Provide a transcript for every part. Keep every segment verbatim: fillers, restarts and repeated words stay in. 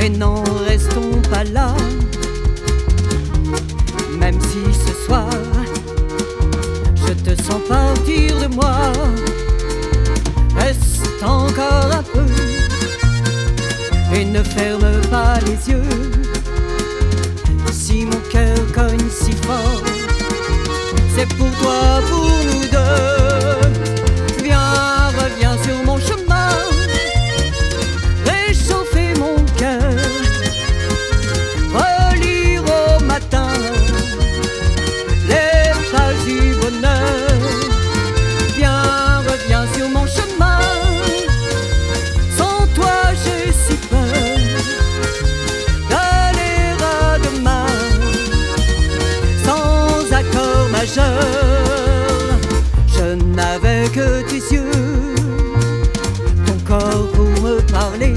Mais n'en restons pas là. Même si ce soir je te sens partir de moi, reste encore un peu et ne ferme pas les yeux. Si mon cœur cogne si fort, c'est pour toi, pour nous deux. Viens, reviens sur mon chemin, réchauffer mon cœur, relire au matin les pages du bonheur. Viens, reviens sur mon chemin, sans toi j'ai si peur d'aller à demain sans accord majeur. Je n'avais que tes yeux, ton corps pour me parler,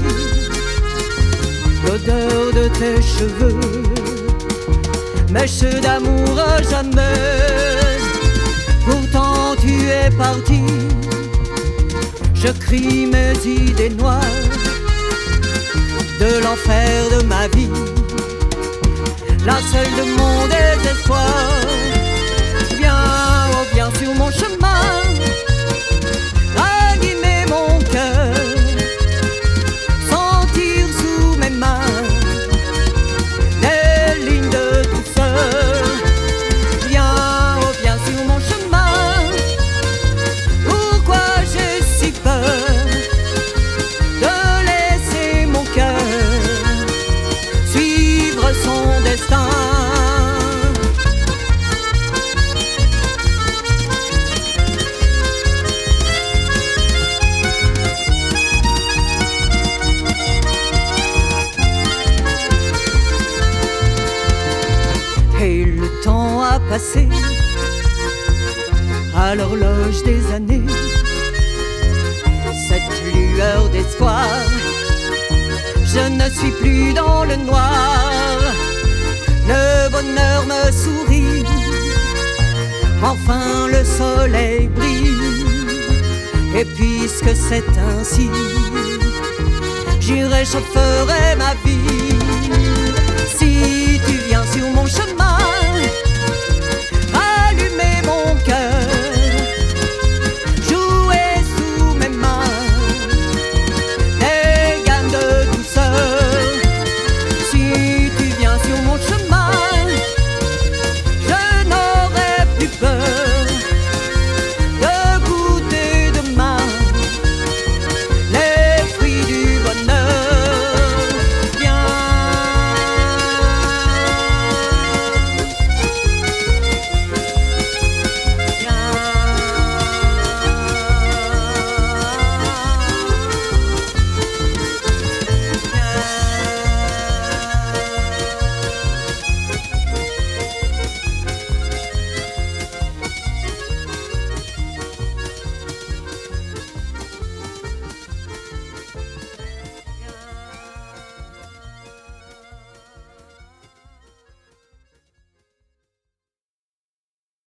l'odeur de tes cheveux, mèche d'amour à jamais. Pourtant tu es parti, je crie mes idées noires de l'enfer de ma vie, la seule de mon désespoir. Viens, reviens sur mon chemin, ranimer mon cœur, sentir sous mes mains des lignes de douceur. Viens, reviens sur mon chemin, pourquoi j'ai si peur de laisser mon cœur suivre son destin. Et le temps a passé à l'horloge des années, cette lueur d'espoir, je ne suis plus dans le noir. Le bonheur me sourit, enfin le soleil brille. Et puisque c'est ainsi, j'y réchaufferai ma vie.